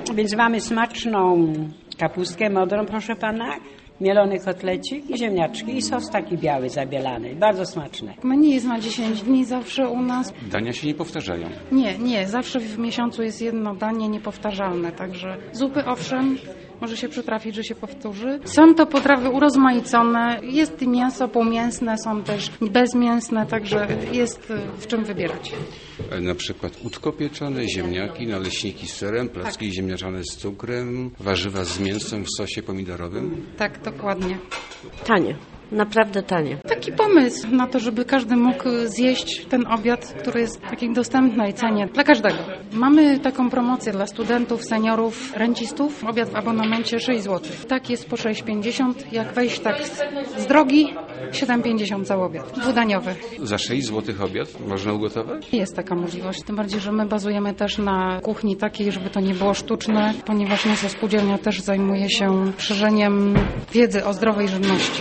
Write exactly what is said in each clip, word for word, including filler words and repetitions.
Więc mamy smaczną kapustkę modrą, proszę pana, mielony kotlecik i ziemniaczki i sos taki biały zabielany. Bardzo smaczne. Menu jest na dziesięć dni zawsze u nas. Dania się nie powtarzają. Nie, nie. Zawsze w miesiącu jest jedno danie niepowtarzalne. Także zupy owszem, może się przytrafić, że się powtórzy. Są to potrawy urozmaicone. Jest i mięso półmięsne, są też bezmięsne, także jest w czym wybierać. Na przykład udko pieczone, ziemniaki, naleśniki z serem, placki tak. ziemniaczane z cukrem, warzywa z mięsem w sosie pomidorowym. Tak, dokładnie. Tanie. Naprawdę tanie. Taki pomysł na to, żeby każdy mógł zjeść ten obiad, który jest w takiej dostępnej cenie dla każdego. Mamy taką promocję dla studentów, seniorów, rencistów. Obiad w abonamencie sześć złotych. Tak jest po sześć pięćdziesiąt. Jak wejść tak z, z drogi, siedem pięćdziesiąt cały obiad. Dwudaniowy. Za sześć złotych obiad można ugotować? Jest taka możliwość. Tym bardziej, że my bazujemy też na kuchni takiej, żeby to nie było sztuczne, ponieważ nasza spółdzielnia też zajmuje się szerzeniem wiedzy o zdrowej żywności.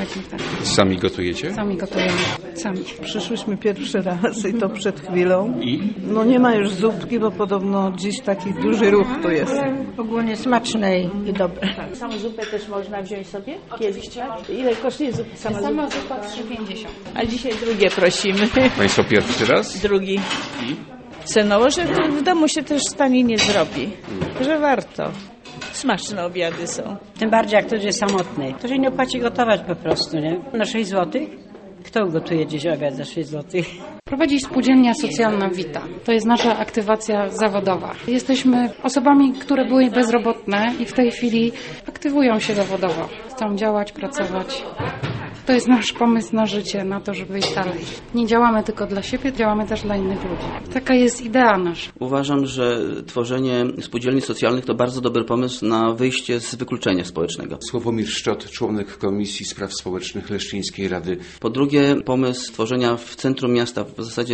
Sami gotujecie? Sami gotujemy. Sami. Przyszłyśmy pierwszy raz i to przed chwilą. I? No nie ma już zupki, bo podobno dziś taki duży ruch tu jest. Ogólnie smacznej i dobre. Samą zupę też można wziąć sobie? Oczywiście. Ile kosztuje zupa? Sama, Sama zupa trzy pięćdziesiąt. A dzisiaj drugie prosimy. Państwo pierwszy raz? Drugi. I? Cenowo, że w domu się też taniej nie zrobi. Że warto. Smaczne obiady są. Tym bardziej jak ktoś jest samotny. To się nie opłaci gotować po prostu, nie? Na sześć złotych? Kto ugotuje dziś obiad za sześć złotych? Prowadzi spółdzielnia socjalna Vita. To jest nasza aktywacja zawodowa. Jesteśmy osobami, które były bezrobotne i w tej chwili aktywują się zawodowo. Chcą działać, pracować. To jest nasz pomysł na życie, na to, żeby iść dalej. Nie działamy tylko dla siebie, działamy też dla innych ludzi. Taka jest idea nasza. Uważam, że tworzenie spółdzielni socjalnych to bardzo dobry pomysł na wyjście z wykluczenia społecznego. Sławomir Szczot, członek Komisji Spraw Społecznych Leszczyńskiej Rady. Po drugie, pomysł tworzenia w centrum miasta w zasadzie